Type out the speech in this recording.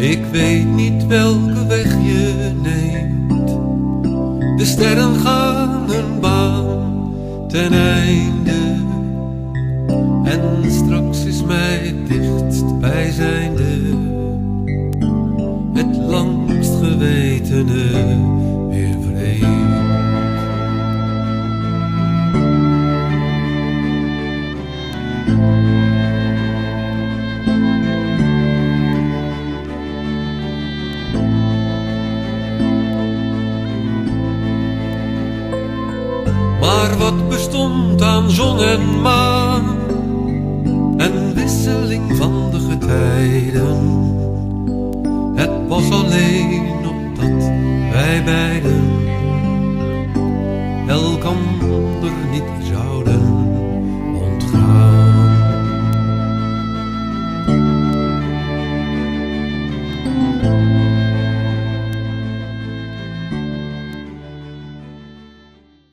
Ik weet niet welke weg je neemt. De sterren gaan hun baan ten einde. En straks is mij het dichtst bijzijnde het langst gewetene weer vreemd. Maar wat bestond aan zon en maan en wisseling van de getijden? Het was alleen opdat wij beiden elkander niet zouden